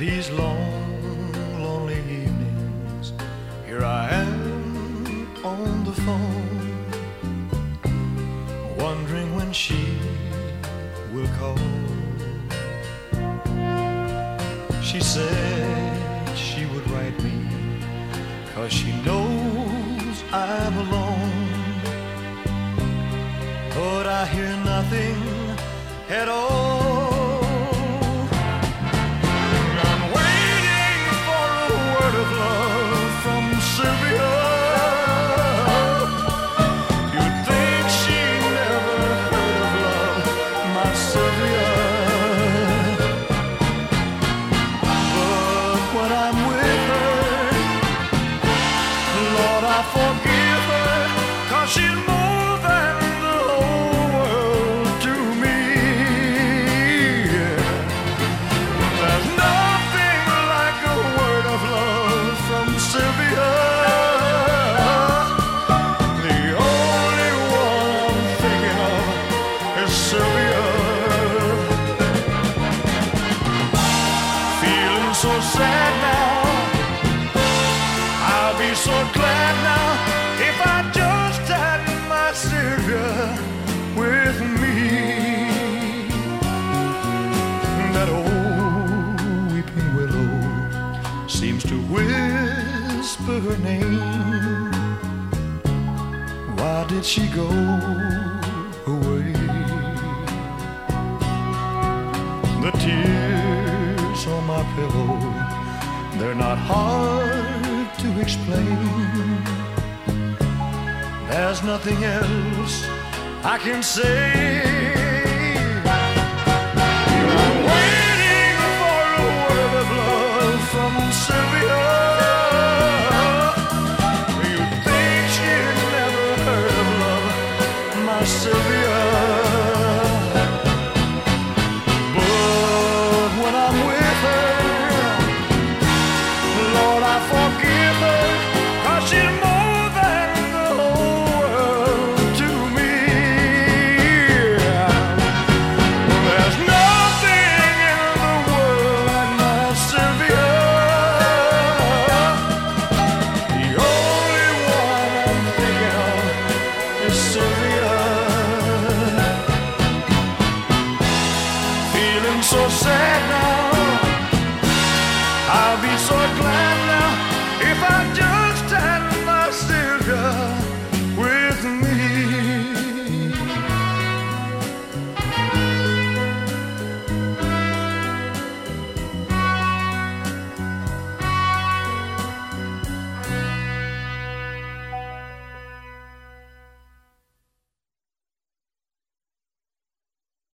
These long, lonely evenings, here I am on the phone, wondering when she will call. She said she would write me, 'cause she knows I'm alone. But I hear nothing at all. I'm waiting for a word of love from Sylvia. You'd think she never heard of love, my Sylvia. But when I'm with her, Lord, I forgive her, 'cause she's more than the whole world to me. There's nothing like a word of love from Sylvia. The only one I'm thinking of is Sylvia. Feeling so sad now, I'll be so glad now if I just had my Sylvia with me. That old weeping willow seems to whisper her name. Why did she go away? The tears on my pillow, they're not hard to explain. There's nothing else I can say. I'm waiting for a word of love from Sylvia. You'd think she'd never heard of love, my Sylvia. But when I'm with her, Lord, I forgive her, 'cause she's more than the whole world to me. There's nothing in the world like my Sylvia. The only one I'm thinking of is Sylvia. Feeling so sad now,